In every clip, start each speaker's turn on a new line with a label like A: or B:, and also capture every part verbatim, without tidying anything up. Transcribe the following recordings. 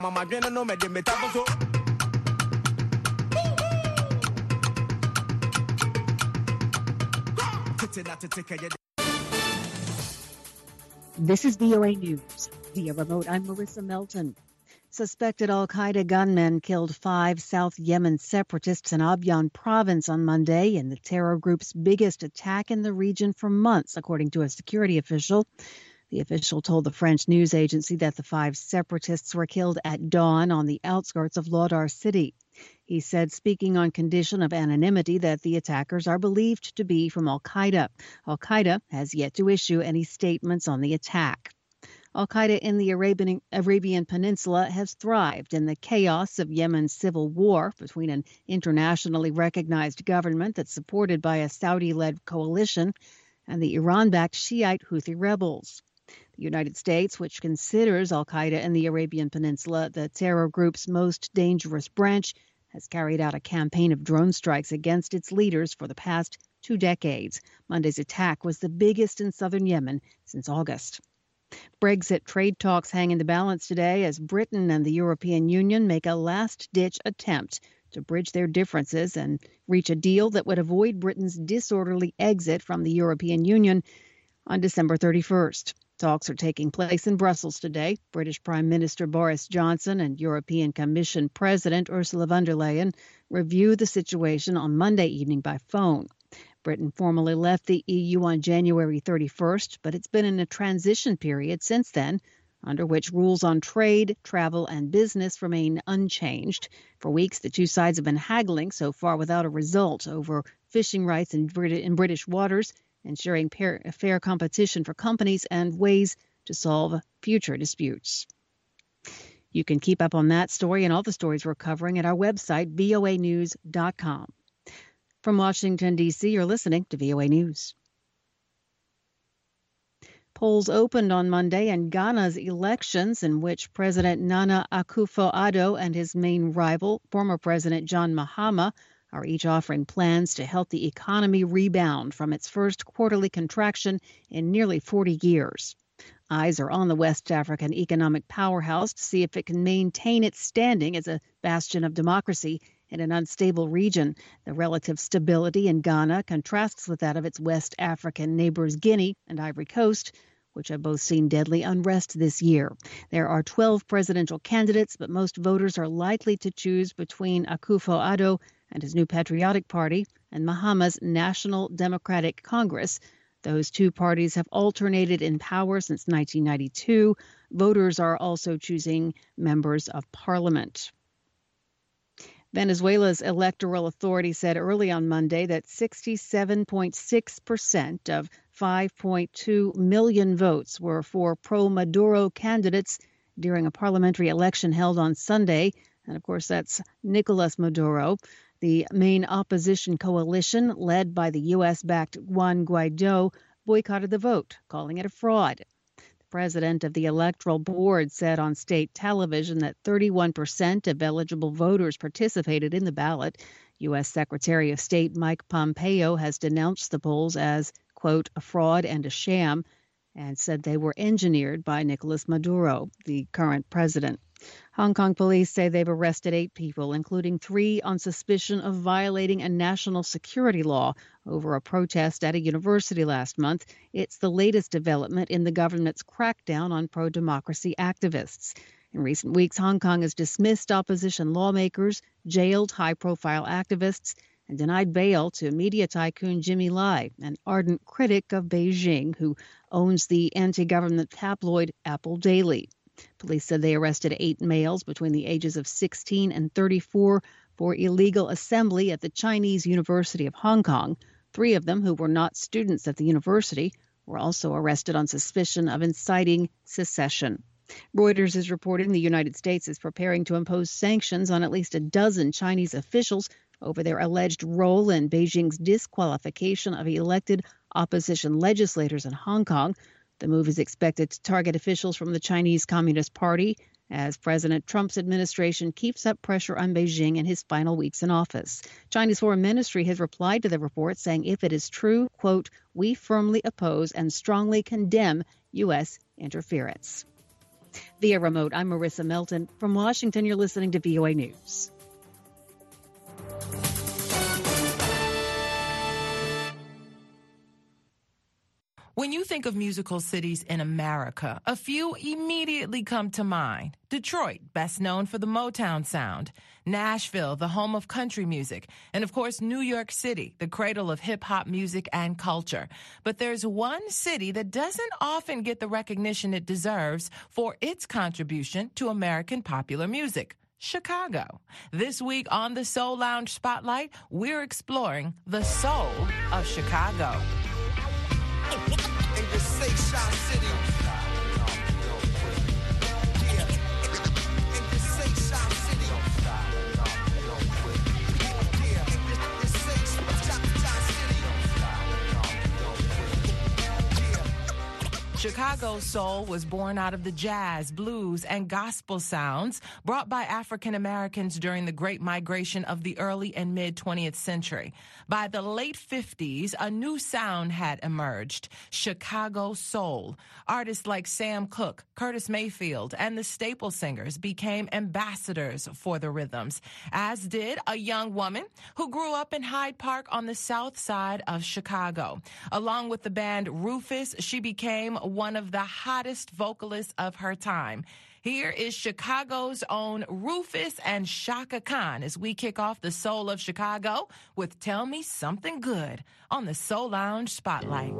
A: This is V O A News. Via remote, I'm Marissa Melton. Suspected al-Qaeda gunmen killed five South Yemen separatists in Abyan province on Monday in the terror group's biggest attack in the region for months, according to a security official. The official told the French news agency that the five separatists were killed at dawn on the outskirts of Lodar city. He said, speaking on condition of anonymity, that the attackers are believed to be from al-Qaeda. Al-Qaeda has yet to issue any statements on the attack. Al-Qaeda in the Arabian, Arabian Peninsula has thrived in the chaos of Yemen's civil war between an internationally recognized government that's supported by a Saudi-led coalition and the Iran-backed Shiite Houthi rebels. The United States, which considers al-Qaeda in the Arabian Peninsula the terror group's most dangerous branch, has carried out a campaign of drone strikes against its leaders for the past two decades. Monday's attack was the biggest in southern Yemen since August. Brexit trade talks hang in the balance today as Britain and the European Union make a last-ditch attempt to bridge their differences and reach a deal that would avoid Britain's disorderly exit from the European Union on December thirty-first. Talks are taking place in Brussels today. British Prime Minister Boris Johnson and European Commission President Ursula von der Leyen reviewed the situation on Monday evening by phone. Britain formally left the E U on January thirty-first, but it's been in a transition period since then, under which rules on trade, travel, and business remain unchanged. For weeks, the two sides have been haggling, so far without a result, over fishing rights in, Brit- in British waters, ensuring fair, fair competition for companies, and ways to solve future disputes. You can keep up on that story and all the stories we're covering at our website, V O A news dot com. From Washington, D C, you're listening to V O A News. Polls opened on Monday in Ghana's elections, in which President Nana Akufo-Addo and his main rival, former President John Mahama, are each offering plans to help the economy rebound from its first quarterly contraction in nearly forty years. Eyes are on the West African economic powerhouse to see if it can maintain its standing as a bastion of democracy in an unstable region. The relative stability in Ghana contrasts with that of its West African neighbors Guinea and Ivory Coast, which have both seen deadly unrest this year. There are twelve presidential candidates, but most voters are likely to choose between Akufo-Addo and his New Patriotic Party and Mahama's National Democratic Congress. Those two parties have alternated in power since nineteen ninety-two. Voters are also choosing members of parliament. Venezuela's electoral authority said early on Monday that sixty-seven point six percent of five point two million votes were for pro-Maduro candidates during a parliamentary election held on Sunday. And of course, that's Nicolas Maduro. The main opposition coalition, led by the U S-backed Juan Guaido, boycotted the vote, calling it a fraud. The president of the Electoral Board said on state television that thirty-one percent of eligible voters participated in the ballot. U S. Secretary of State Mike Pompeo has denounced the polls as, quote, a fraud and a sham, and said they were engineered by Nicolas Maduro, the current president. Hong Kong police say they've arrested eight people, including three on suspicion of violating a national security law over a protest at a university last month. It's the latest development in the government's crackdown on pro-democracy activists. In recent weeks, Hong Kong has dismissed opposition lawmakers, jailed high-profile activists, and denied bail to media tycoon Jimmy Lai, an ardent critic of Beijing who owns the anti-government tabloid Apple Daily. Police said they arrested eight males between the ages of sixteen and thirty-four for illegal assembly at the Chinese University of Hong Kong. Three of them, who were not students at the university, were also arrested on suspicion of inciting secession. Reuters is reporting the United States is preparing to impose sanctions on at least a dozen Chinese officials over their alleged role in Beijing's disqualification of elected opposition legislators in Hong Kong. The move is expected to target officials from the Chinese Communist Party as President Trump's administration keeps up pressure on Beijing in his final weeks in office. China's foreign ministry has replied to the report saying if it is true, quote, we firmly oppose and strongly condemn U S interference. Via remote, I'm Marissa Melton. From Washington, you're listening to V O A News.
B: When you think of musical cities in America, a few immediately come to mind. Detroit, best known for the Motown sound. Nashville, the home of country music. And of course, New York City, the cradle of hip-hop music and culture. But there's one city that doesn't often get the recognition it deserves for its contribution to American popular music. Chicago. This week on the Soul Lounge Spotlight, we're exploring the soul of Chicago.
C: And just say Shot City. Yeah. And just say Shot City. Yeah. And just say Shot City. Yeah.
B: Chicago's soul was born out of the jazz, blues, and gospel sounds brought by African Americans during the Great Migration of the early and mid-twentieth century. By the late fifties, a new sound had emerged, Chicago soul. Artists like Sam Cooke, Curtis Mayfield, and the Staple Singers became ambassadors for the rhythms, as did a young woman who grew up in Hyde Park on the south side of Chicago. Along with the band Rufus, she became one of the hottest vocalists of her time. Here is Chicago's own Rufus and Chaka Khan as we kick off the soul of Chicago with Tell Me Something Good on the Soul Lounge Spotlight.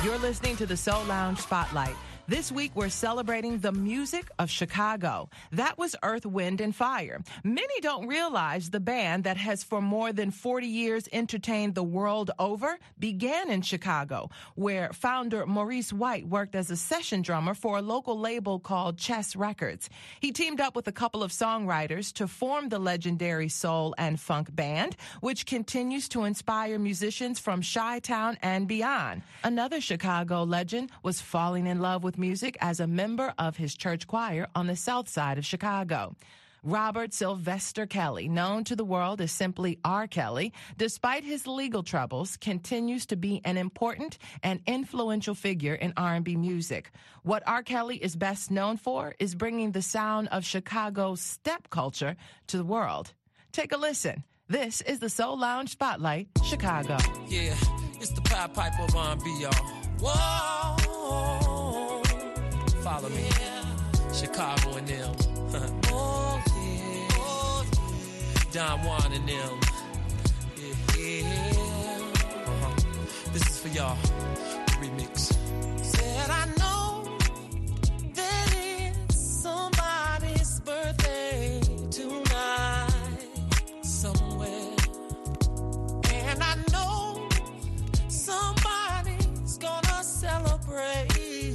B: You're listening to the Soul Lounge Spotlight. This week, we're celebrating the music of Chicago. That was Earth, Wind, and Fire. Many don't realize the band that has for more than forty years entertained the world over began in Chicago, where founder Maurice White worked as a session drummer for a local label called Chess Records. He teamed up with a couple of songwriters to form the legendary soul and funk band, which continues to inspire musicians from Chi-Town and beyond. Another Chicago legend was falling in love with music as a member of his church choir on the south side of Chicago. Robert Sylvester Kelly, known to the world as simply R. Kelly, despite his legal troubles, continues to be an important and influential figure in R and B music. What R. Kelly is best known for is bringing the sound of Chicago's step culture to the world. Take a listen. This is the Soul Lounge Spotlight, Chicago.
C: Yeah, it's the Pied Piper of R and B, y'all. Whoa. Follow me. Yeah. Chicago and them. Oh, yeah. Oh, yeah. Don Juan and them. Yeah. yeah. Uh-huh. This is for y'all. Remix. Said I know that it's somebody's birthday tonight somewhere. And I know somebody's gonna celebrate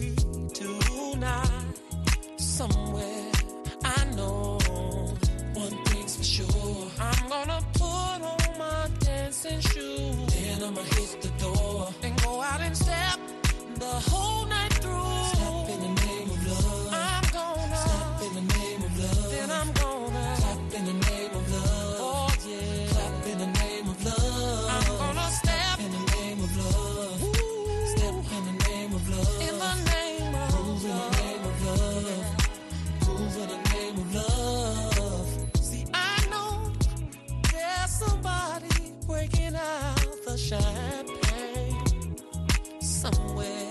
C: somewhere. I know one thing's for sure. I'm gonna put on my dancing shoes. Then I'ma hit the door and go out and step the whole night through. Step in the name of love. I'm gonna step in the name of love. Then I'm gonna clap in the name of love. Oh yeah, clap in the name of love. I'm gonna step in the name of love. Ooh. Step in the name of love. In the name of Move love. In the name of love. In the name of love. See, I know there's somebody breaking out the champagne somewhere,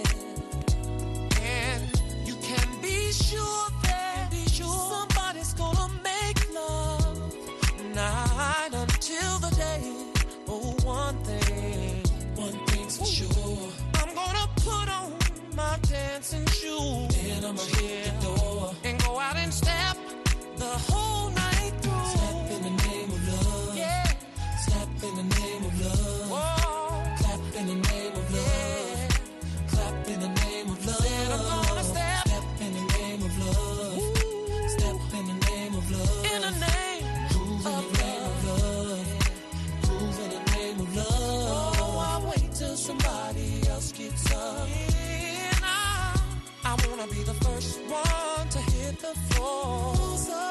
C: and you can be sure that be sure somebody's gonna make love night until the day. Oh, one thing, one thing's for sure. I'm gonna put on my dancing shoes, and I'ma hit the door and go out and step the whole night through. Step in the name of love. Yeah. Step in the name of love. Whoa. Clap in the name of love. Yeah. Clap in the name of love. Said I'm gonna step. Step in the name of love. Ooh. Step in the name of love. In the name Move of in the name love. Of love. Move in the name of love. Oh, I wait till somebody else gets up. Yeah, nah. I wanna be the first one to hit the floor. So,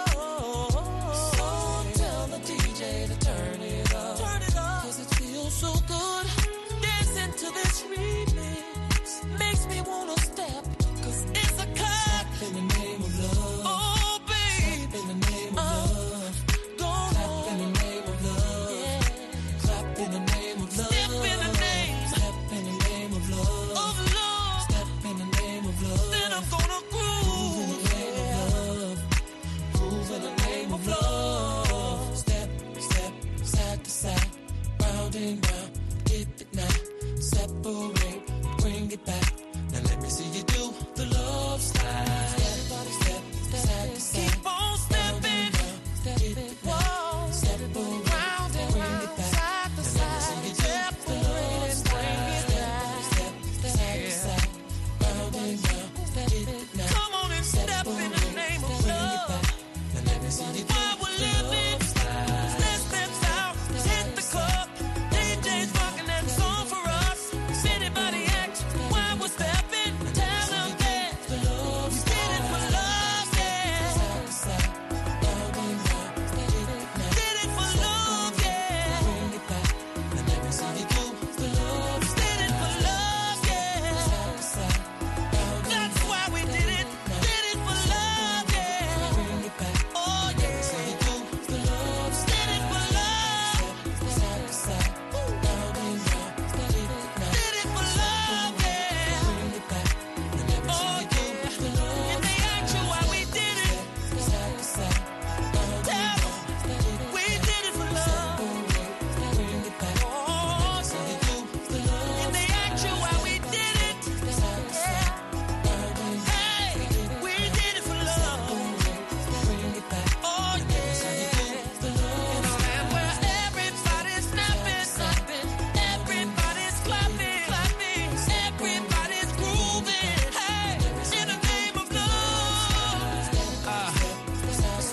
C: so tell the D J to turn it up. Turn it up. Cause it feels so good. Dancing to this remix makes me wanna step. Cause it's a cut. Step in the name of love. Oh, babe. Step in the name of uh, love. Go Clap on. In the name of love. Yeah. Clap in the name of love. Step in the name. Step in the name of love. Of love. Step in the name of love. Then I'm gonna groove. Move in the name yeah. of love. Move in the name of love. Step, step, side to side, round and round. Dip it now. Separate, bring it back. Now let me see you do the love slide. Step, step, step, side to side. Keep on stepping. Step it, whoa. Separate, round and round. Bring it back. Side to side. Step, bring it back. Step, step, side to side, round and round. Step it now. Come on and step in the name of love. Now let me see you do the love slide. Step, steps out, hit the club. D J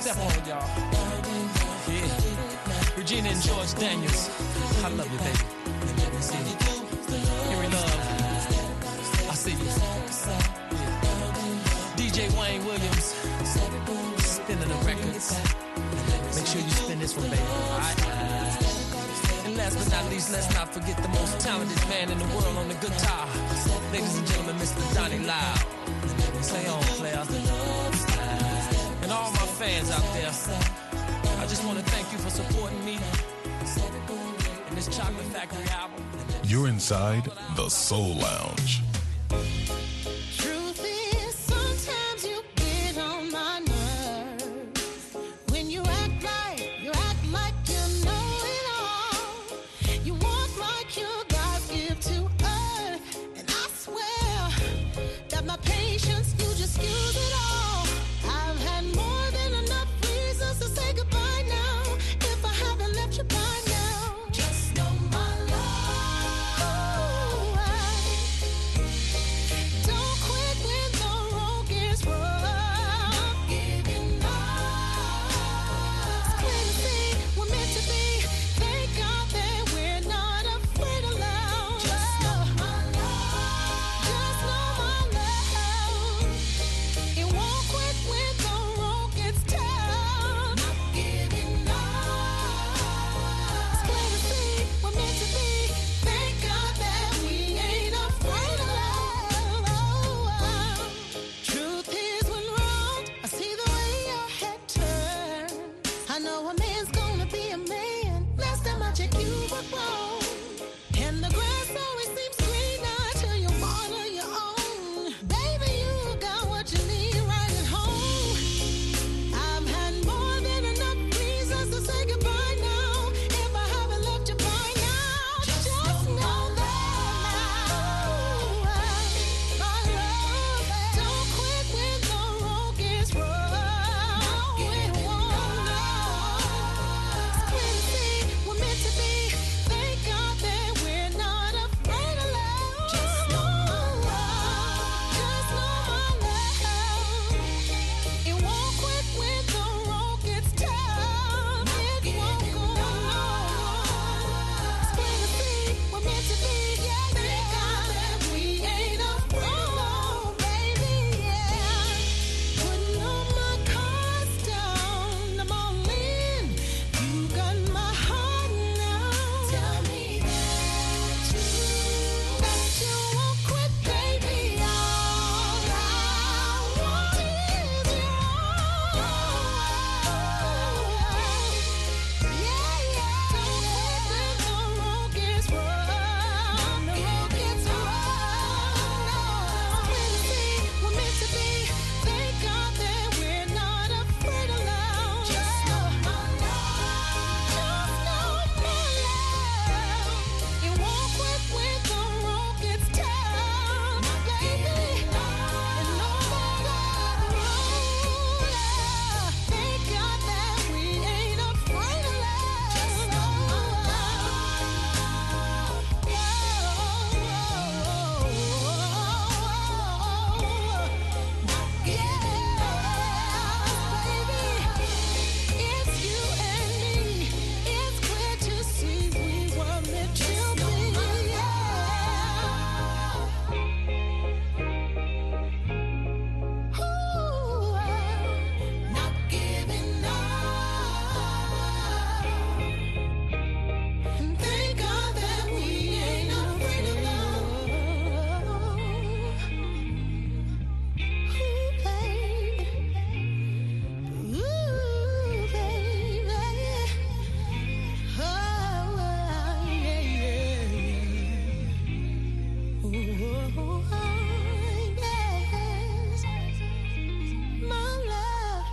C: Step on, y'all. Yeah. Regina and George Daniels. I love you, baby. Here we love. I see you. Yeah. D J Wayne Williams. Spinning the records. Make sure you spin this one, baby. All right? And last but not least, let's not forget the most talented man in the world on the guitar. Ladies and gentlemen, Mister Donnie Lyle. Play on, player. And all my fans out there, I just want to thank you for supporting me in this Chocolate Factory album.
D: You're inside the Soul Lounge.
E: Truth is, sometimes you get on my nerves. When you act like, you act like you know it all. You walk like you're God's gift to earth. And I swear that my patience, you just use it all. I've had more than enough reasons to say goodbye now. If I haven't left you by now, just know my love. Don't quit when the road gets rough. Not giving up. It's clear to see we're meant to be. Thank God that we're not afraid of love. Just know my love. Just know my love. It won't quit when the road gets tough. Not giving up. It's clear to see we're meant to be. Thank God that we ain't afraid of love. Truth is, when wrong, I see the way your head turns. I know a man's gonna be a man. Last time I checked, you were wrong. And the grass always seems greener till you water your own. Baby, you got what you need right at home. I've had more than enough reasons to say goodbye now. If I haven't left you by now, just know that my love. Don't quit when the road gets rough. It won't last. It's clear to see we're meant to be. Thank God that we're not afraid of love. Just know my love. Just know my love. It won't quit when the road gets tough. It won't go on. It's clear to see we're meant to be. Thank God that we ain't afraid of, baby. Yeah. Putting all my cards down, I'm all in. You got my heart now. Tell me that you, that you won't quit, baby. All I want is your yeah, yeah. Don't quit when the road gets rough. The road gets rough. No, it's clear to see we're meant to be. Thank God that we're not afraid of love. Just know my love. Just know my love. It won't quit when the road gets tough, baby. And no matter the road, thank God that we ain't afraid of love. Just know my love. Yeah, baby. It's you and me. It's clear to see we were meant to be. Ooh, not giving up. Thank God that we ain't afraid of love. Ooh, baby. Ooh, baby. Oh, yeah, yeah, yeah. Ooh, yes. My love.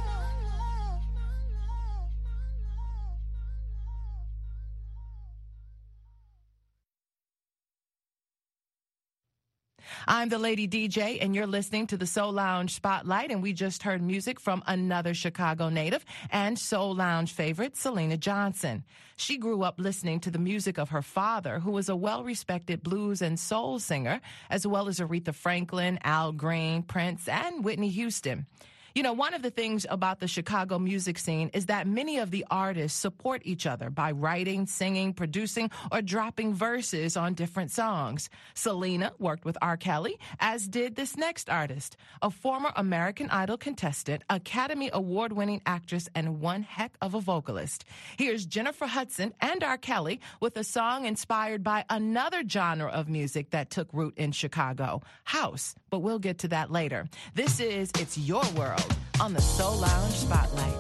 B: I'm the Lady D J, and you're listening to the Soul Lounge Spotlight, and we just heard music from another Chicago native and Soul Lounge favorite, Selena Johnson. She grew up listening to the music of her father, who was a well-respected blues and soul singer, as well as Aretha Franklin, Al Green, Prince, and Whitney Houston. You know, one of the things about the Chicago music scene is that many of the artists support each other by writing, singing, producing, or dropping verses on different songs. Selena worked with R. Kelly, as did this next artist, a former American Idol contestant, Academy Award-winning actress, and one heck of a vocalist. Here's Jennifer Hudson and R. Kelly with a song inspired by another genre of music that took root in Chicago, house, but we'll get to that later. This is It's Your World on the Soul Lounge Spotlight.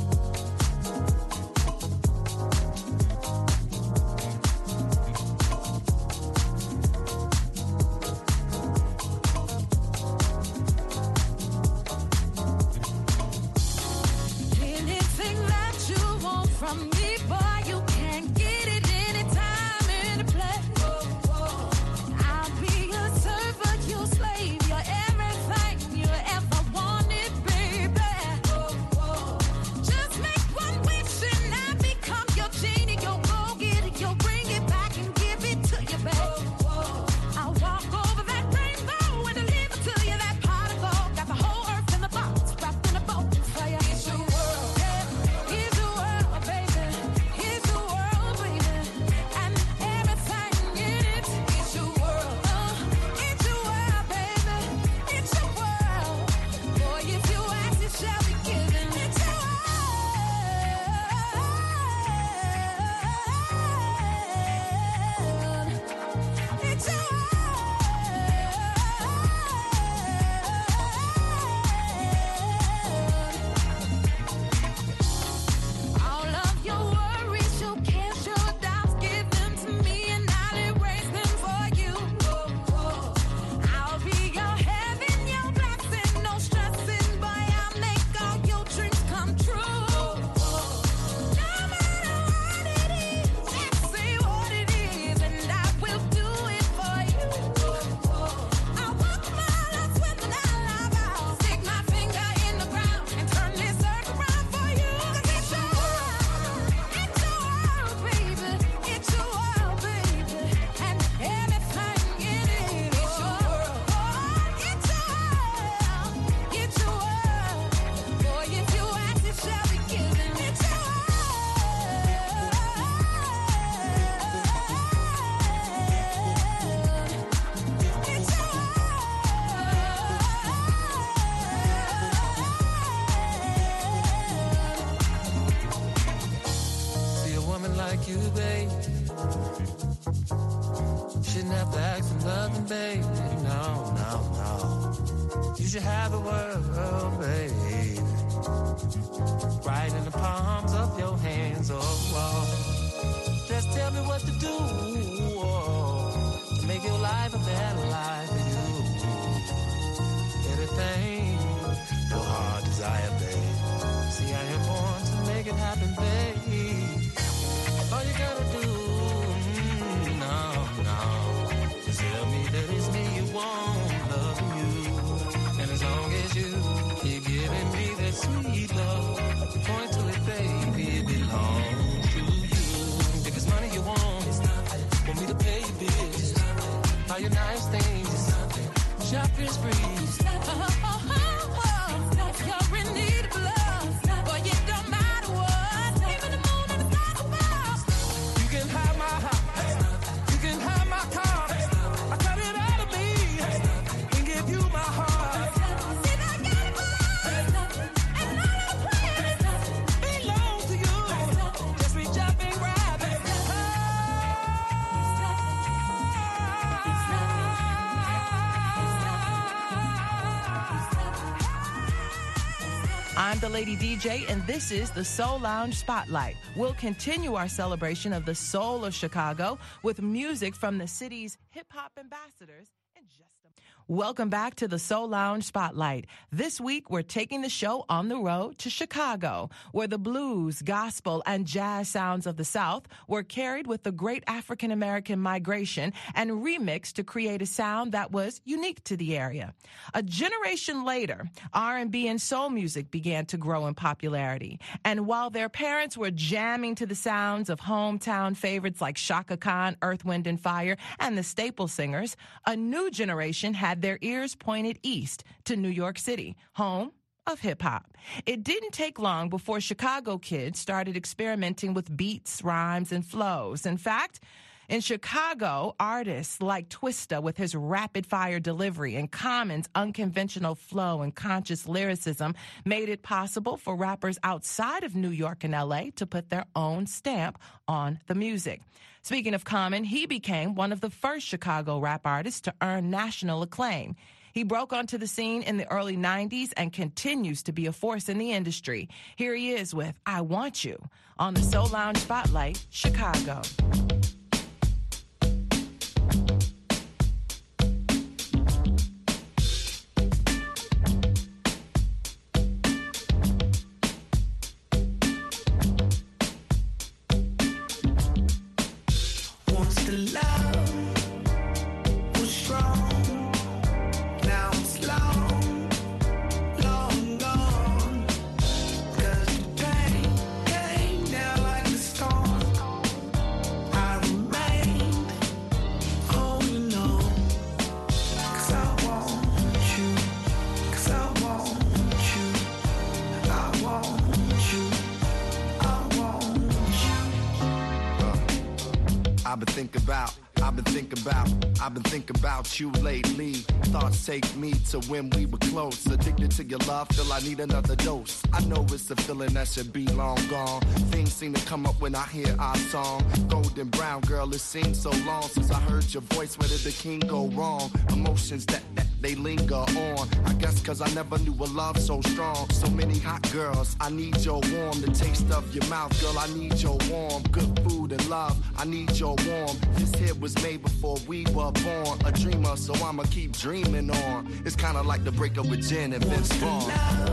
E: Anything that you want from me, boy, you can get it anytime, any place. I'll be your servant, your slave, your everything you ever wanted, baby. Just make one wish and I become your genie. You'll go get it, you'll bring it back and give it to you, baby. I'll walk over that rainbow and deliver to you that pot of gold. Got the whole earth in the box, wrapped in a bow for you. It's your world, yeah. It's your world, baby. It's your world, baby. And everything in it. It's your world, uh, it's your world, baby. It's your world. Boy, if you ask, it shall be given. It's your world. It's your world. All of your worries, your cares, your doubts, give them to me and I'll erase them for you. I'll be your heaven, your blessing, no stressing, boy, I'll make all your dreams come true. No matter what it is, just say what it is and I will do it for you. I'll walk miles with an eye, stick my finger in the ground and turn this earth around for you. 'Cause it's your world, it's your world, baby. It's your world, baby. And everything in it. It's your world, oh, it's your world, it's your world. Boy, if you ask, it shall be given. It's your world. It's your
C: See a woman like you, babe. Shouldn't have to ask for nothing, babe. No, no, no. You should have the world, babe. Right in the palms of your hands, oh, oh. Just tell me what to do, oh, to make your life a better life for you. Anything your heart desire, babe. See, I am born to make it happen, babe. All you gotta do, mm, no, no, just tell me that it's me you want, loving you. And as long as you keep giving me that sweet love, point to it, baby, it belongs to you. If it's money you want, want me to pay your bills, all your nice things, shopping sprees.
E: If you're in need of love, boy, it don't matter what. Even the moon and the stars above.
C: You can have my house, you can have my car. I cut it out of me and give you my heart.
E: See that got it, and all I'm praying
C: Belongs to you. Just reach up and grab it.
B: I'm the Lady D J, and this is the Soul Lounge Spotlight. We'll continue our celebration of the soul of Chicago with music from the city's hip-hop ambassadors in just a moment. Welcome back to the Soul Lounge Spotlight. This week, we're taking the show on the road to Chicago, where the blues, gospel, and jazz sounds of the South were carried with the great African-American migration and remixed to create a sound that was unique to the area. A generation later, R and B and soul music began to grow in popularity. And while their parents were jamming to the sounds of hometown favorites like Chaka Khan, Earth, Wind and Fire, and the Staple Singers, a new generation had their ears pointed east to New York City, home of hip-hop. It didn't take long before Chicago kids started experimenting with beats, rhymes, and flows. In fact, in Chicago, artists like Twista with his rapid-fire delivery and Common's unconventional flow and conscious lyricism made it possible for rappers outside of New York and L A to put their own stamp on the music. Speaking of Common, he became one of the first Chicago rap artists to earn national acclaim. He broke onto the scene in the early nineties and continues to be a force in the industry. Here he is with I Want You on the Soul Lounge Spotlight, Chicago.
F: I've been thinking about, I've been thinking about, I've been thinking about you lately. Thoughts take me to when we were close. Addicted to your love, feel I need another dose. I know it's a feeling that should be long gone. Things seem to come up when I hear our song. Golden brown girl, it seems so long since I heard your voice. Where did the king go wrong? Emotions that, that they linger on. I guess cause I never knew a love so strong. So many hot girls, I need your warm. The taste of your mouth, girl, I need your warm. Good food and love, I need your warm. This hit was made before we were born. A dreamer, so I'ma keep dreaming on. It's kinda like the breakup with Jen and Vince Vaughn.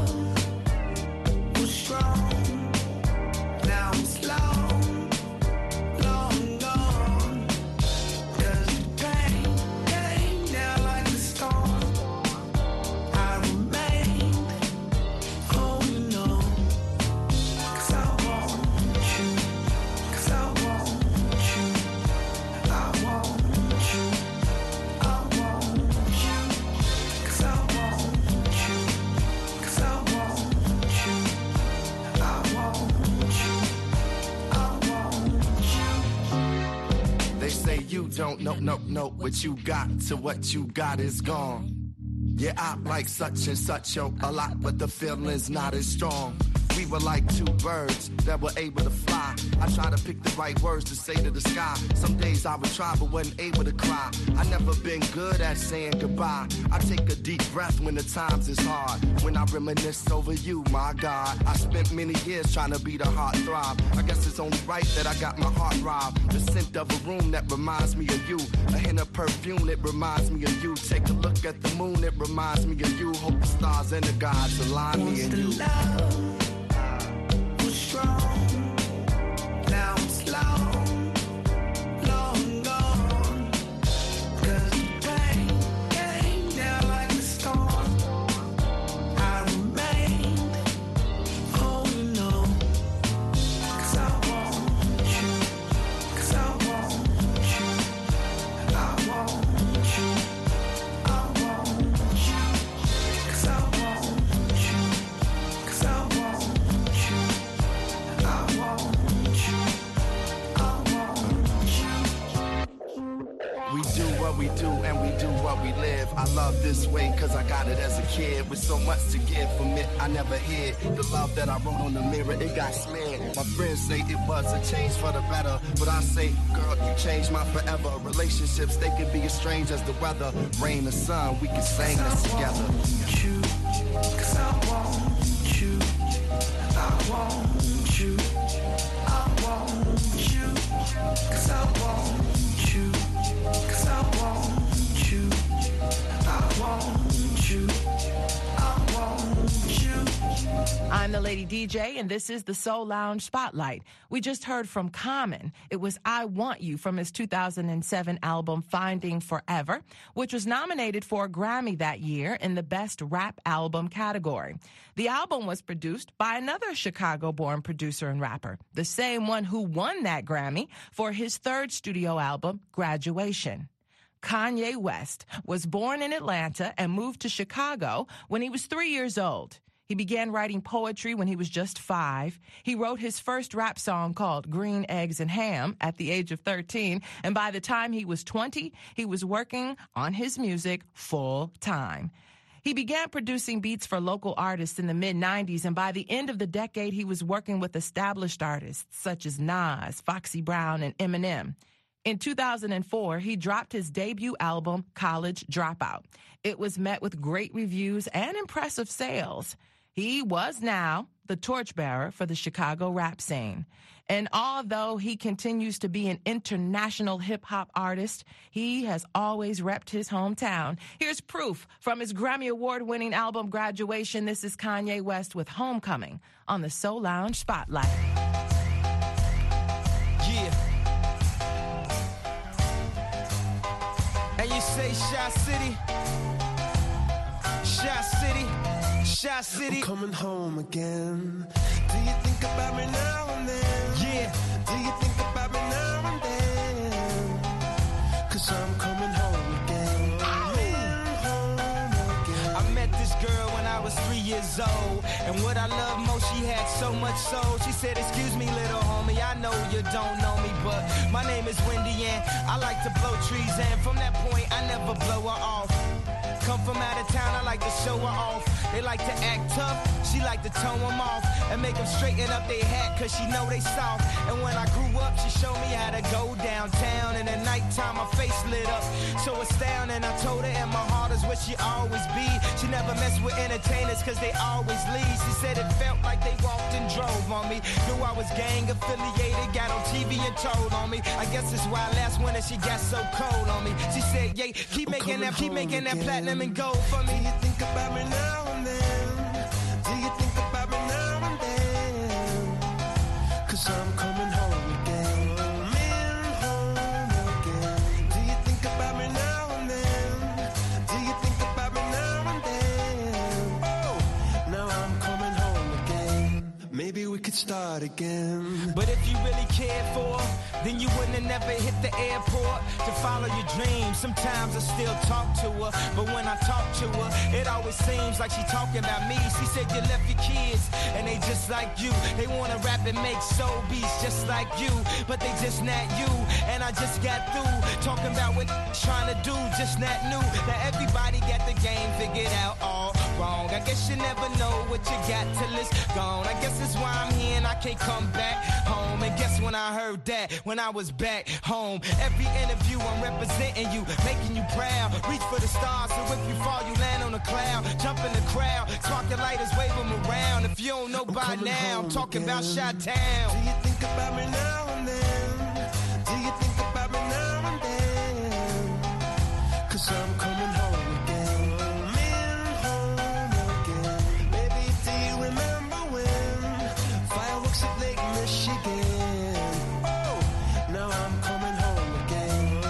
C: Was strong, now it's long, long gone. Cause the pain came down like a storm. I remained holding on. Cause I want you, cause I want you, I want you, I want you, cause I want you, cause I want you, I want you, I want you.
F: They say you don't know, no, no, what you got to what you got is gone. Yeah, I like such and such, yo, a lot, but the feeling's not as strong. We were like two birds that were able to fly. I try to pick the right words to say to the sky. Some days I would try but wasn't able to cry. I never been good at saying goodbye. I take a deep breath when the times is hard. When I reminisce over you, my God. I spent many years trying to be the heart throb. I guess it's only right that I got my heart robbed. The scent of a room that reminds me of you. A hint of perfume that reminds me of you. Take a look at the moon, it reminds me of you. Hope the stars and the gods align me and you.
C: Was strong, now it's long, long gone. Cause the pain came down like a storm. I remained holding on. Cause I want you, cause I want you, I want you, I want you, cause I want you, cause I want you.
F: We do what we do and we do what we live. I love this way cause I got it as a kid. With so much to give from it, I never hid. The love that I wrote on the mirror, it got smeared. My friends say it was a change for the better, but I say, girl, you changed my forever. Relationships, they can be as strange as the weather. Rain or sun, we can sing this together.
C: You, cause I want you, I want you, I want you, cause I want you, cause I want you, I want you, I want you.
B: I'm the Lady D J, and this is the Soul Lounge Spotlight. We just heard from Common. It was I Want You from his two thousand seven album Finding Forever, which was nominated for a Grammy that year in the Best Rap Album category. The album was produced by another Chicago-born producer and rapper, the same one who won that Grammy for his third studio album, Graduation. Kanye West was born in Atlanta and moved to Chicago when he was three years old. He began writing poetry when he was just five. He wrote his first rap song called Green Eggs and Ham at the age of thirteen, and by the time he was twenty, he was working on his music full time. He began producing beats for local artists in the mid nineties, and by the end of the decade, he was working with established artists such as Nas, Foxy Brown, and Eminem. In two thousand four, he dropped his debut album, College Dropout. It was met with great reviews and impressive sales. He was now the torchbearer for the Chicago rap scene. And although he continues to be an international hip-hop artist, he has always repped his hometown. Here's proof from his Grammy Award-winning album, Graduation. This is Kanye West with Homecoming on the Soul Lounge Spotlight.
G: Yeah. And you say Shy City? Shy City? Shy City?
H: I'm coming home again. Do you think about me now and then?
G: Yeah.
H: Do you think about me now and then? Cause I'm coming home again. Home again.
G: I met this girl when I was three years old, and what I love most, she had so much soul. She said, excuse me, little homie, I know you don't know me, but my name is Wendy, and I like to blow trees, and from that point, I never blow her off. Come from out of town, I like to show her off. They like to act tough, she like to tone them off and make them straighten up their hat, cause she know they soft. And when I grew up, she showed me how to go downtown. In the nighttime, my face lit up, so astounding. I told her, and my heart is where she always be. She never messed with entertainers, cause they always leave. She said it felt like they walked and drove on me. Knew I was gang affiliated, got on T V and told on me. I guess it's why last winter she got so cold on me. She said, yeah, keep
H: I'm
G: making that, keep making
H: again.
G: that platinum and gold for me.
H: Do you think about me now and then? Do you think about me now and then? Cause I'm coming home again. Home again. Do you think about me now and then? Do you think about me now and then? Oh, now I'm coming home again. Maybe we could start again.
G: But if you really cared for her, then you wouldn't have never hit the airport to follow your dreams. Sometimes I still talk to her, but when I talk to her, it always seems like she talking about me. She said you left your kids, and they just like you. They wanna rap and make soul beats just like you, but they just not you. And I just got through talking about what trying to do, just not new. Now everybody got the game figured out all wrong. I guess you never know what you got till it's gone. I guess that's why I'm here and I can't come back home. And guess when I heard that, when I was back home. Every interview I'm representing you, making you proud. Reach for the stars, so if you fall you land on a cloud. Jump in the crowd, spark your lighters, wave them around. If you don't know
H: I'm
G: by now, I'm talking
H: again.
G: about Chi-Town.
H: Do you think about me now and then? Do you think about me now and then? Cause I'm coming home again. Home again. Baby, do you remember when fireworks at Lake Michigan? Oh, now I'm coming home again.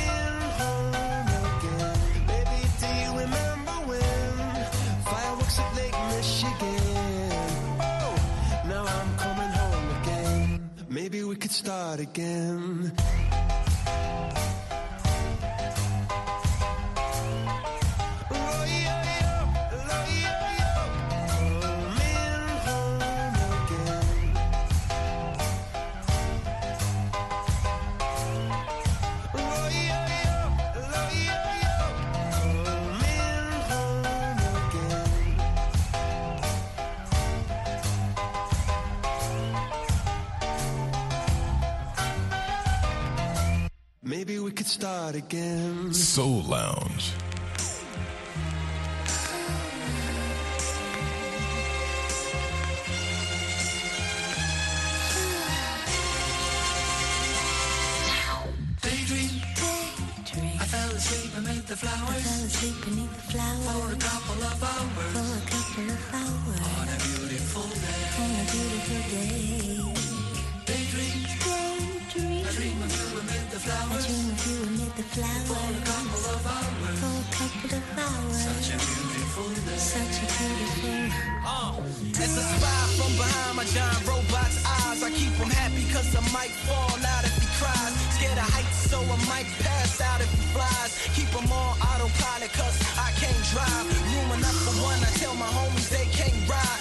H: Home again. Baby, do you remember when fireworks at Lake Michigan? Oh, now I'm coming home again. Maybe we could start again. Oh, yeah, yeah. Oh, yeah, yeah. Home and home again. Oh, yeah, yeah. Oh, yeah, yeah. Home and home again. Maybe we could start again.
D: Soul Lounge.
C: Daydream. I fell asleep amid the flowers.
E: Fell asleep beneath the flowers
C: For a couple of hours.
E: for a couple of hours
C: On a beautiful day.
E: on a beautiful day.
C: Daydream.
E: Daydream.
C: I dream of you amid the
E: I
C: flowers.
E: dream of you amid the
C: For a
E: flowers
C: couple of hours.
E: for a couple of hours.
C: Such a beautiful day.
E: Such a beautiful.
G: Uh, as I spy from behind my giant robot's eyes, I keep him happy cause I might fall out if he cries. Scared of heights so I might pass out if he flies. Keep him on autopilot cause I can't drive. Room enough for one, I tell my homies they can't ride.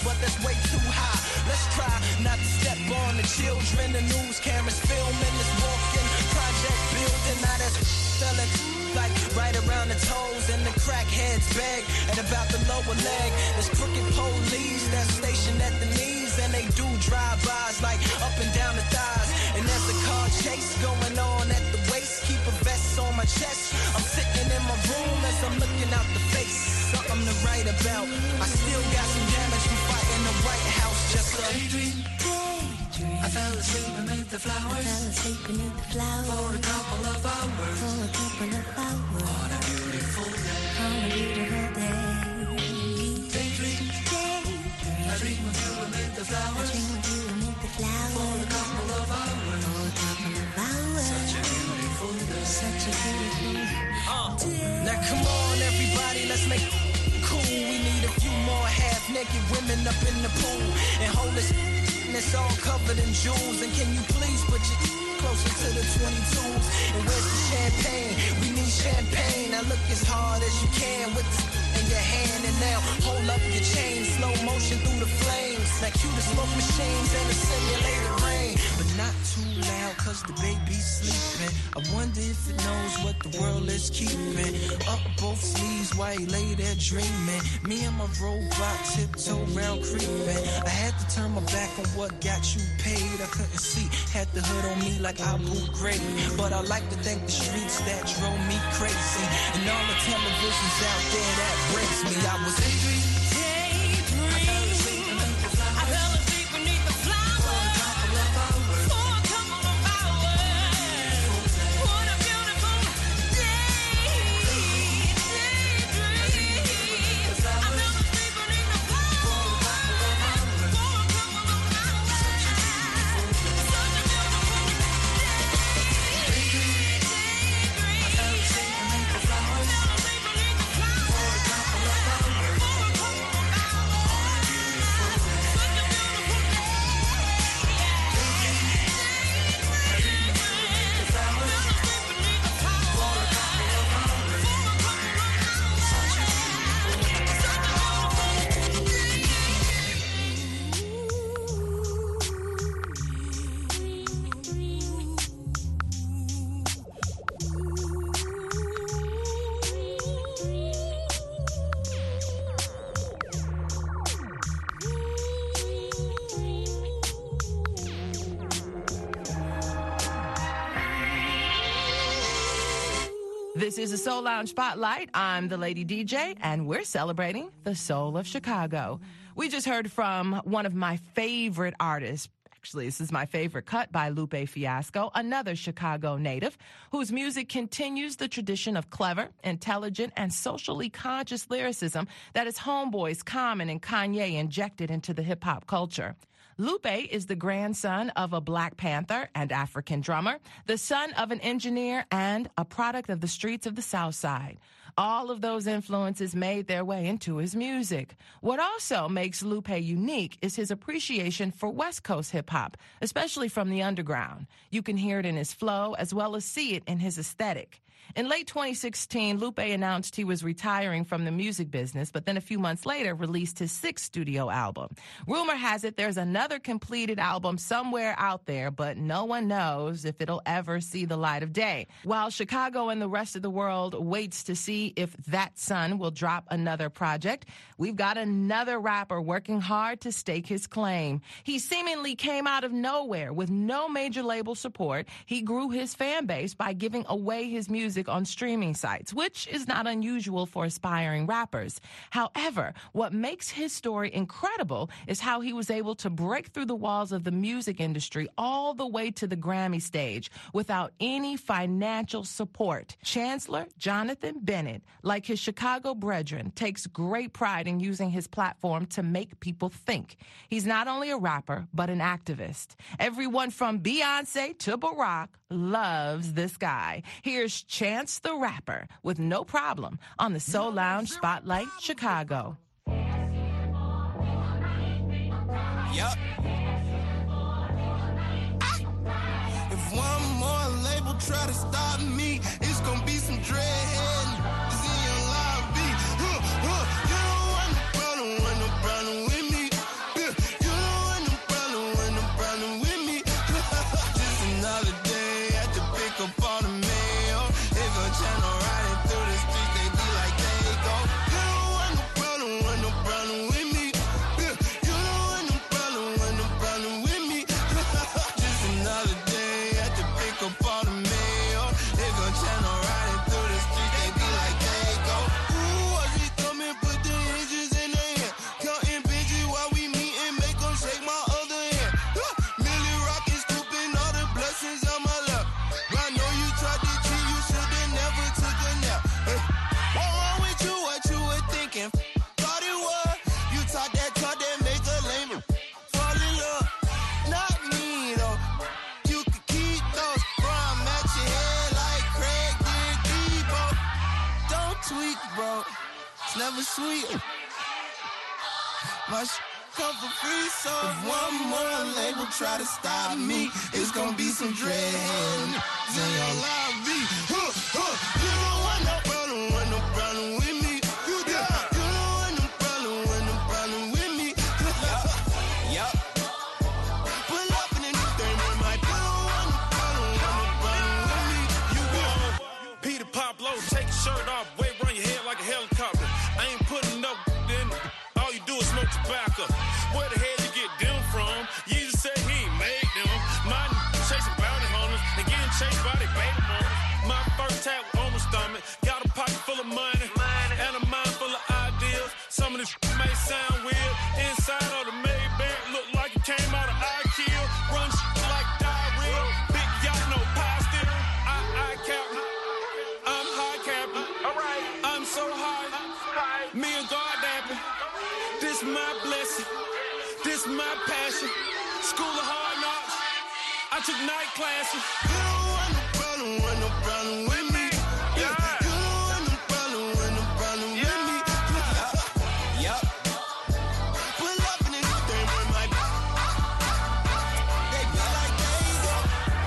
G: but that's way too high. Let's try not to step on the children. The news cameras filming this walking project building. Now that's selling like right around the toes and the crackheads beg and about the lower leg. There's crooked police that's stationed at the knees and they do drive-bys like up and down the thighs. And there's a car chase going on at the waist. Keep a vest on my chest. I'm sitting in my room as I'm looking out the face. Something to write about. I still got some damage from fighting the White House. Just a daydream. I fell asleep beneath the flowers. I fell asleep beneath the flowers for a couple of hours. For a couple of hours. On a beautiful day. On a beautiful day. Daydream. Daydream. I dream of you beneath the flowers. I dream of you beneath the flowers for a couple of hours. For a couple of hours. Such a beautiful day. Such a beautiful uh, day. Now come on, everybody, let's make cool. We need a few more half-naked women up in the pool and hold this. It's all covered in jewels. And can you please put your closer to the twenty-twos? And where's the champagne? We need champagne. Now look as hard as you can with this in your hand. And now hold up your chain. Slow motion through the flames. Now cue the smoke machines and the simulated rain. But not too loud cause the baby's sleeping. I wonder if it knows what the world is keeping. Up both sleeves while he lay there dreaming. Me and my robot tiptoe round creeping. I had to turn my back on what got you paid. I couldn't see, had the hood on me like Abu Ghraib. But I like to thank the streets that drove me crazy. And all the televisions out there that breaks me. I was daydream. Daydream. I fell asleep beneath the flowers. I fell asleep beneath the flowers. For a couple of hours. For a couple of hours. What a beautiful day. Daydream. I fell asleep beneath the flowers. For a couple of hours. For a couple of hours. Such a beautiful day. Daydream. I fell asleep beneath the flowers. For a couple of hours.
B: This is a Soul Lounge Spotlight. I'm the Lady D J, and we're celebrating the soul of Chicago. We just heard from one of my favorite artists. Actually, this is my favorite cut by Lupe Fiasco, another Chicago native whose music continues the tradition of clever, intelligent, and socially conscious lyricism that his homeboys Common and Kanye injected into the hip-hop culture. Lupe is the grandson of a Black Panther and African drummer, the son of an engineer, and a product of the streets of the South Side. All of those influences made their way into his music. What also makes Lupe unique is his appreciation for West Coast hip-hop, especially from the underground. You can hear it in his flow as well as see it in his aesthetic. In late twenty sixteen, Lupe announced he was retiring from the music business, but then a few months later released his sixth studio album. Rumor has it there's another completed album somewhere out there, but no one knows if it'll ever see the light of day. While Chicago and the rest of the world waits to see if that son will drop another project, we've got another rapper working hard to stake his claim. He seemingly came out of nowhere with no major label support. He grew his fan base by giving away his music on streaming sites, which is not unusual for aspiring rappers. However, what makes his story incredible is how he was able to break through the walls of the music industry all the way to the Grammy stage without any financial support. Chancellor Jonathan Bennett, like his Chicago brethren, takes great pride in using his platform to make people think. He's not only a rapper, but an activist. Everyone from Beyonce to Barack loves this guy. Here's Chance the Rapper with No Problem on the Soul Lounge Spotlight Chicago.
H: Yup. If one more label try to stop me, it's gonna be some dreadhead. It's in your lobby. Huh, huh. You don't want no problem, want no problem with me. it's never sweet. My sh- come for free, so if one more label try to stop me, it's gonna be some dread. Say your lobby. Huh, huh. You don't want no problem, want no problem with me. You do. You don't want no problem, want no problem with me. Yup. Pull up in a new thing with my. You don't want no problem, want no problem with me. You do.
I: Peter Pablo, take your shirt off, wave around your head like a helicopter. I ain't putting up in. All you do is smoke tobacco. Where the hell you get them from? Jesus said he ain't made them. My chasing bounty hunters and getting chased by they baby mamas. My first tap on my stomach. Got a pocket full of money and a mind full of ideas. Some of this may sound weird. Inside of the Maybach look like it came out of IKEA. Run like diarrhea. Big yacht, no pie steering. I, I captain. I'm high captain. All right. I'm so high. Me and God dapping. This my blessing. This my passion. School of hard knocks. I took night classes.
H: You don't want no problem, want no problem with me. Yeah. You don't want no problem, want no problem with me. Yup. Pull up in a new thing with my. They be like, there you go.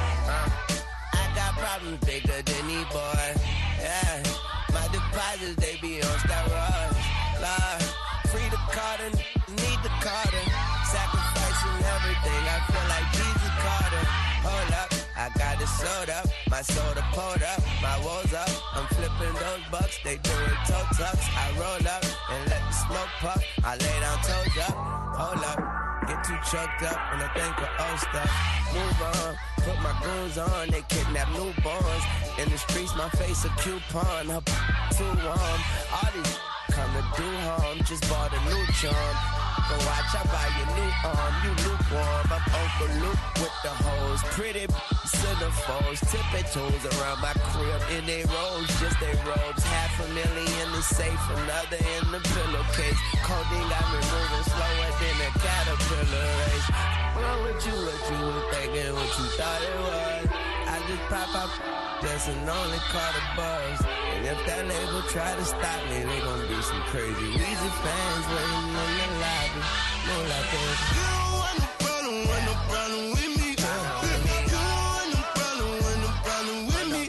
J: I got problems bigger than these boys. Yeah. My deposits, they be on steroids. Lord, free the Carter, need the Carter. Sacrificing everything, I feel like Jesus Carter. Hold up, I got it sold up. My soda pulled up, my woes up. I'm flipping those bucks, they doing toe tucks. I roll up and let the smoke puff. I lay down toes up, hold up. Get too choked up when I think of old stuff. Move on, put my goons on, they kidnap newborns. In the streets, my face a coupon, her too warm. All these come to do harm, just bought a new charm. Go watch, I buy your new arm, you lukewarm. I'm Uncle Luke with the hoes, pretty centerfolds, tipping toes around my crib in they robes, just they robes. Half a million in the safe, another in the pillowcase. Codeine got me moving slower than a caterpillar race. Wrong with you, what you were thinking, what you thought it was. I just pop up, just an only caught a buzz. And if that label try to stop me, they gon' be some crazy Weezy fans waiting in the lobby. No like this.
H: You don't want no problem, want no problem with me. You don't want no problem, want no problem with me.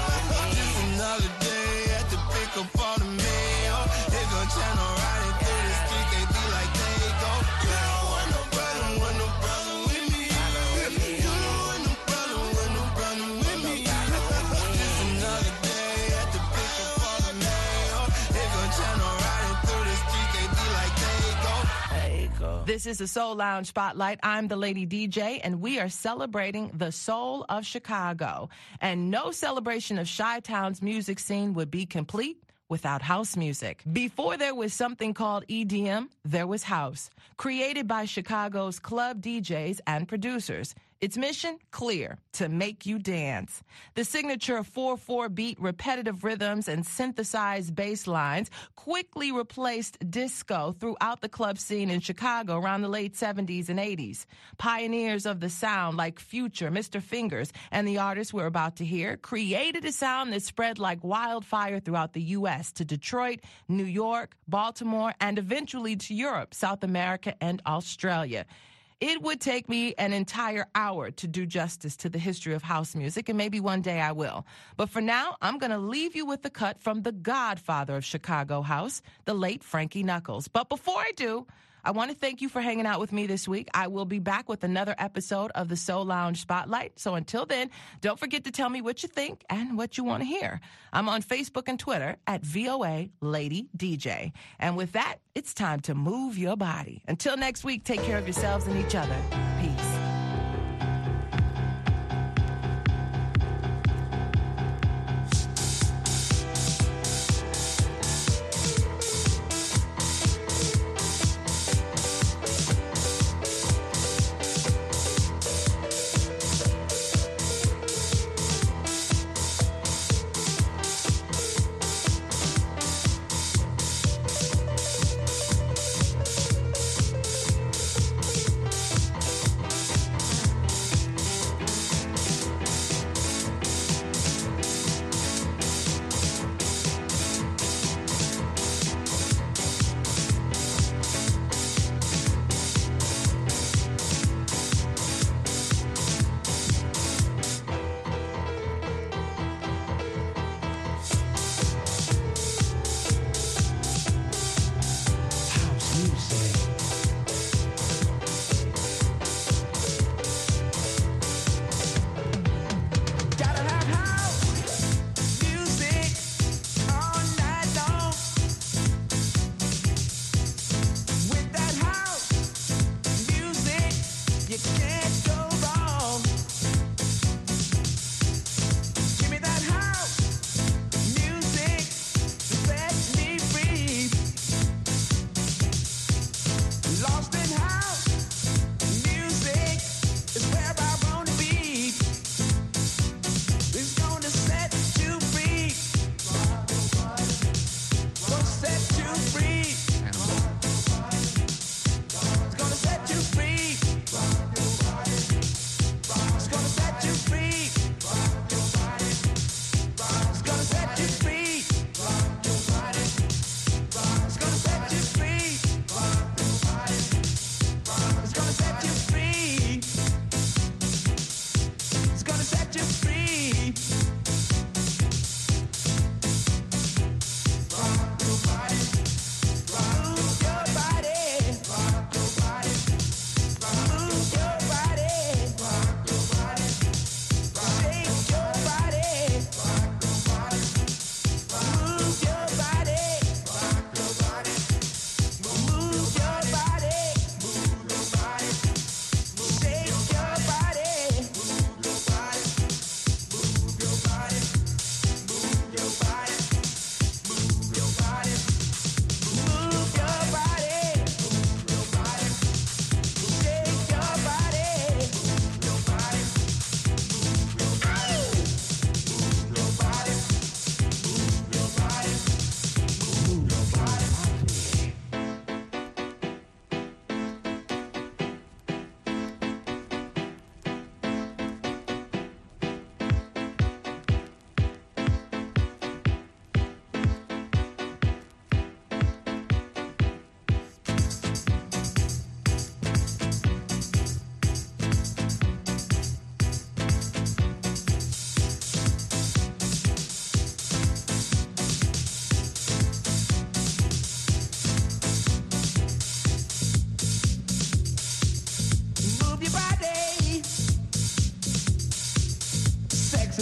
H: Just another day at the pick up all the mail. They gon' channel riding through the street, they be like they go. You don't want no problem, want no problem with me. You don't want no problem, want no problem with me. Just another day at the pick up all the mail. They gon' channel riding through the street, they be like they go.
J: There you go.
B: This is the Soul Lounge Spotlight. I'm the Lady D J, and we are celebrating the soul of Chicago. And no celebration of Chi-Town's music scene would be complete without house music. Before there was something called E D M, there was house, created by Chicago's club D Js and producers. Its mission, clear, to make you dance. The signature four four beat repetitive rhythms and synthesized bass lines quickly replaced disco throughout the club scene in Chicago around the late seventies and eighties. Pioneers of the sound like Future, Mister Fingers, and the artists we're about to hear created a sound that spread like wildfire throughout the U S to Detroit, New York, Baltimore, and eventually to Europe, South America, and Australia. It would take me an entire hour to do justice to the history of house music, and maybe one day I will. But for now, I'm going to leave you with the cut from the godfather of Chicago house, the late Frankie Knuckles. But before I do, I want to thank you for hanging out with me this week. I will be back with another episode of the Soul Lounge Spotlight. So until then, don't forget to tell me what you think and what you want to hear. I'm on Facebook and Twitter at V O A Lady D J. And with that, it's time to move your body. Until next week, take care of yourselves and each other. Peace.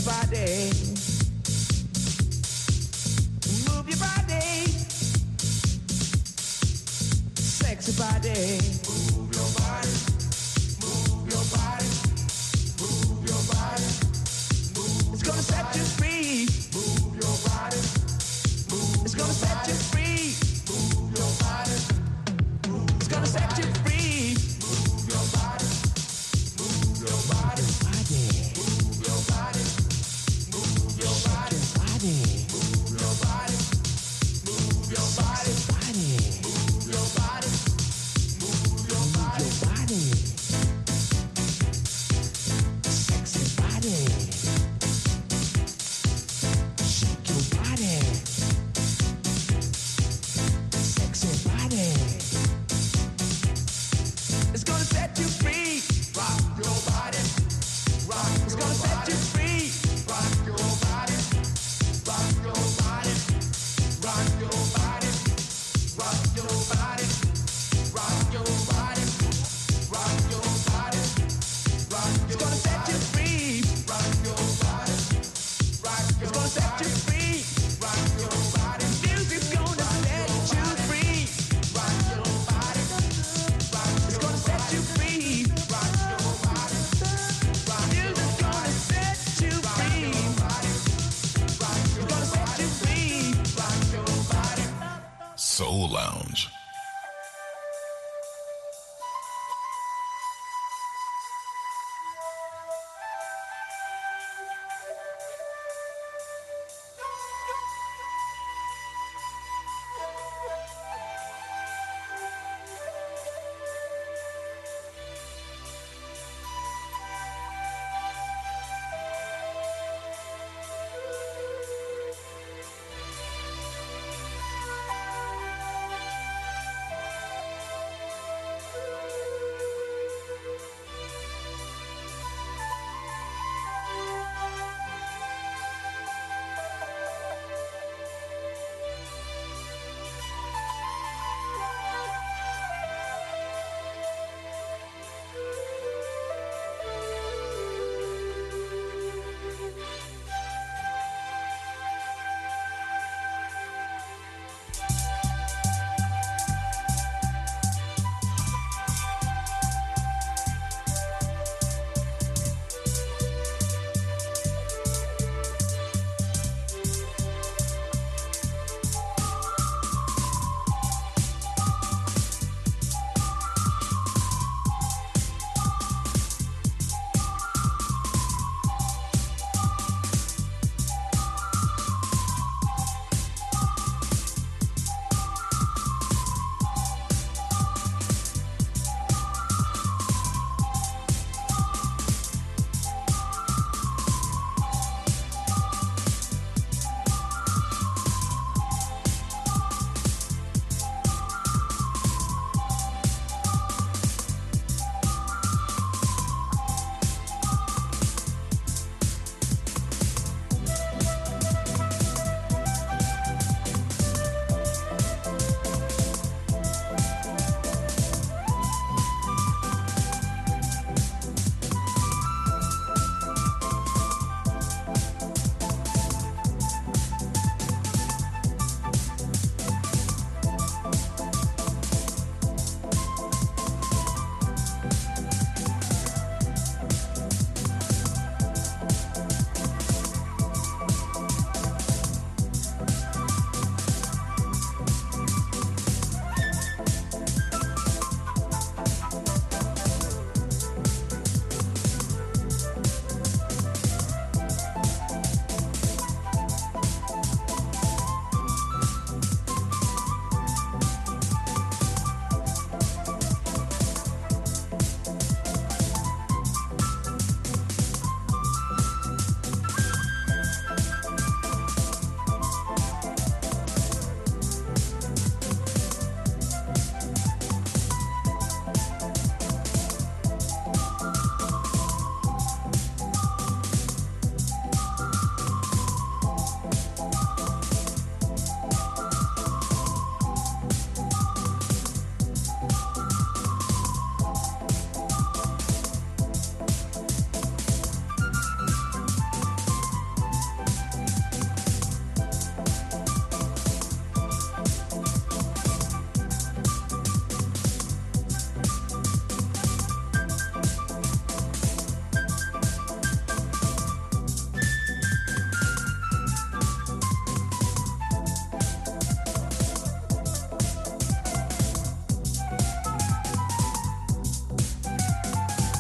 G: body. Move your body. Sexy body. Move your body. Move your body. Move your body. Move it's gonna set you free. Move your body. Move it's gonna set you free. Move your body. Move it's gonna set you free. Move your body. Move your body. Move your body. Move your body. Move your body. Move your body. Move your body. Move your body. Sexy body. Shake your body. Sexy body. It's gonna set you free. Rock your body. Rock it's gonna set you free. Rock your body. Rock your body. Rock your body. Rock your body. Rock your body. Rock your body. Rock it's gonna set you free. Rock your body. Rock it's gonna set you free. Rock your body. Music's gonna set you free. Rock your body. Rock it's gonna set you free. Rock your body. Rock music's gonna set you free. Rock it's gonna set you free. Rock your body.
D: Soul Lounge.